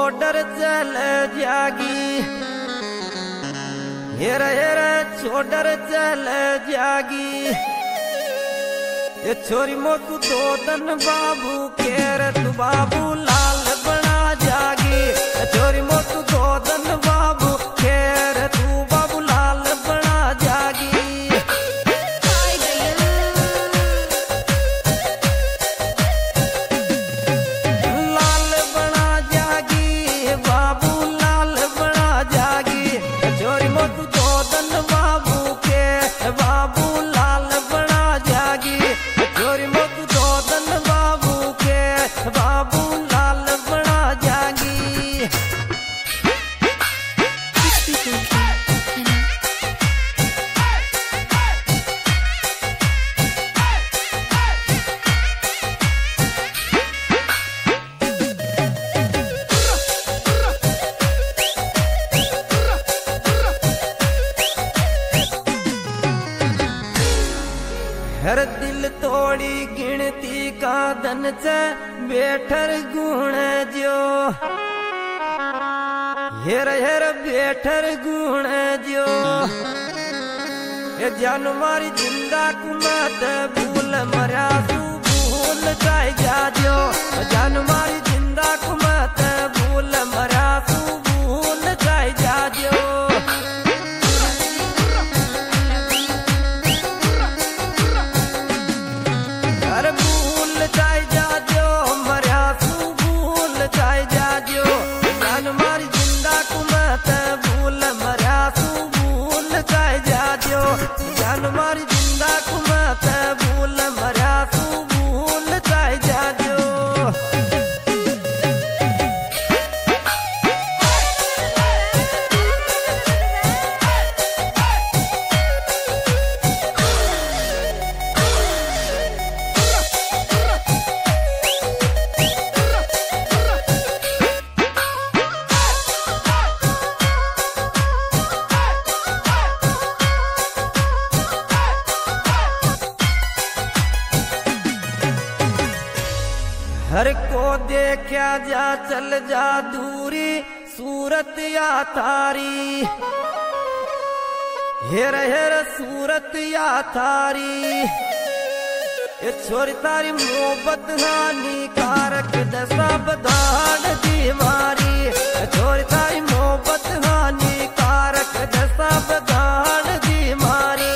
छोड़र चल जागी हेर हेर छोड़र चल जागी ये छोरी मोतू दो दन बाबू केर तू बाबू लाल बना जागी छोरी मोतू दो दन बाबू केर तू बाबू लाल बना जागी लाल बना जागी बाबू लाल बना जागी छोरी मोतू दो दन बाबू के बाबू लाल बना जागी छोरी मोतू दो दन बाबू के बाबू लाल बना जागी हर दिल तोड़ी गिनती का धन से बैठर गुण जो हेर हेर बैठर गुण जो ये जान मारी जिंदा कुमत भूल मरा तू भूल जाए जा जो जान मारी जिंदा कुमत भूल मरा तू भूल जाए जा जो जान मारी जिंदा कुमत भूल मरा तू भूल जाए जा जो हर को देखा जा चल जा दूरी सूरत या तारी हेर हेर सूरत या तारी ये छोरी तारी मोहब्बत हानिकारक दशा बधान दीवारी छोरी तारी मोहब्बत हानिकारक दशा बधान दीवारी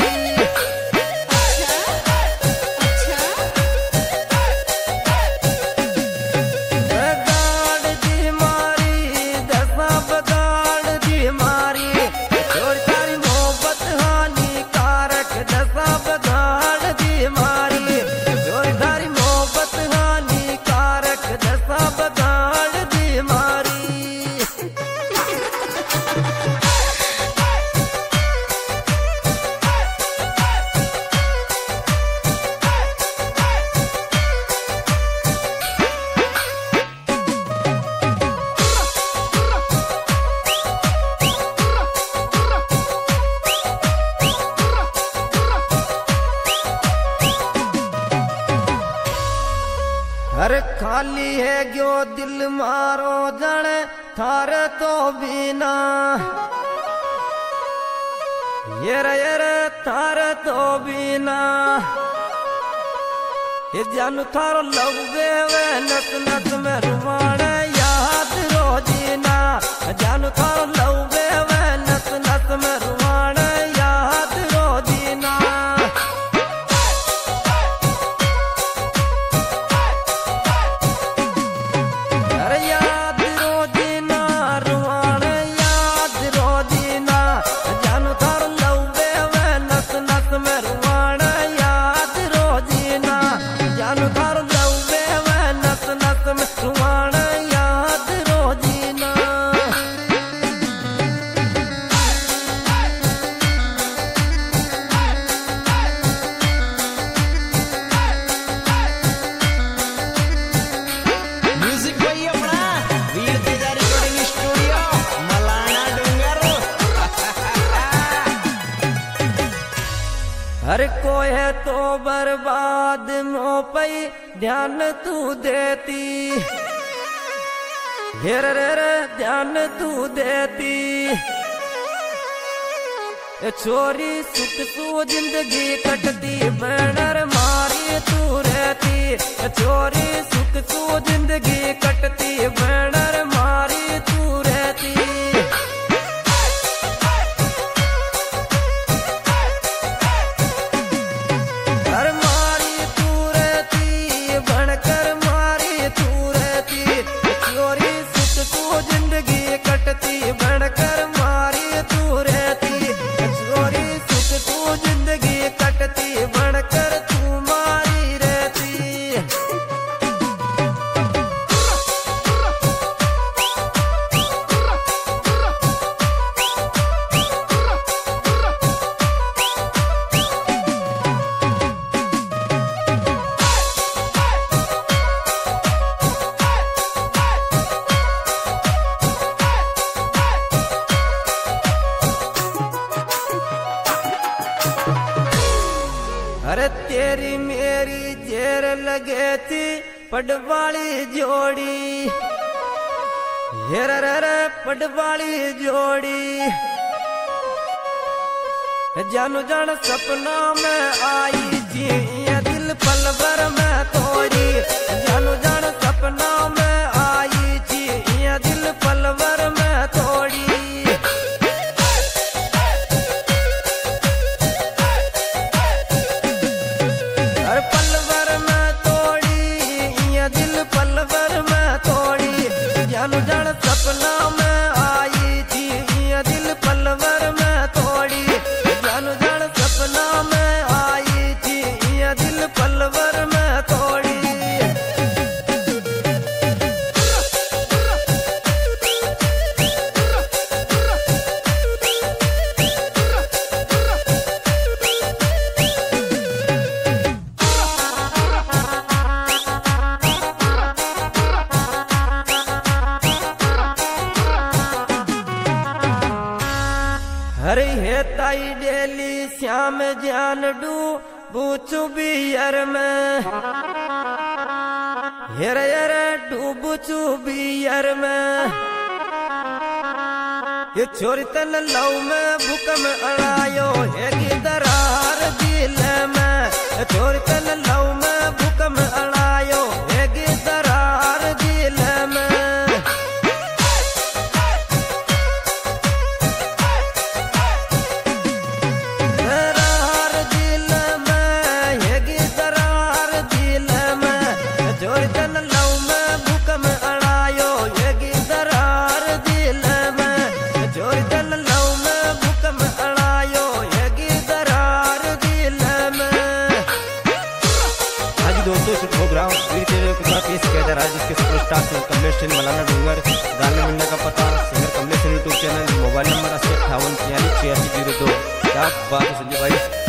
हर खाली है गयो दिल मारो जने थारे तो बिना ये थारे तो बिना ये जानू थारो लगे वे नस नस में रुवाण याद रोजीना जानू थारो लगे वे नस नस में रुवाण याद रोजीना हर कोई है तो बर्बाद मो पई ध्यान तू देती हेर रे ध्यान तू देती छोरी सुख तू जिंदगी कटती बनर मारी तू रहती छोरी सुख तू जिंदगी कटती बनर मारी तू रहती कर मारी तू रहती बनकर मारी तू रहती छोरी सुख तू जिंदगी कटती बनकर मारी तू रहती छोरी सुख तू जिंदगी कटती बनकर तू मारी रहती अरे तेरी मेरी जेर लगे थी पडवाली जोड़ी हेर रे पडवाली जोड़ी जानू जान सपना में आई जी ये दिल पल भर में तोड़ी जानू जान सपना में आई जी ये दिल पल भर में तोड़ी जानू जान सपना में आई थी ये दिल पलवर में तोड़ी जानू जान सपना में आई थी ये दिल पलवर में तोड़ी हरे हे ताई डेली श्याम जान डू बूचू बियर में हेर यर डूबूचू बियर में ये छोरी तन लव में भूकम अड़ायो है दरार दिल में छोरी तन लव में भूकम अड़ायो है दरार दिल में दोस्तों इस प्रोग्राम पेश किया जा रहा है जिसके सुपरस्टार सिंगर कमलेश सिंह मलाना डूंगर गाने मिलने का पता singer Kamlesh Singh YouTube channel mobile number 8058464602 क्या बात है संजय भाई।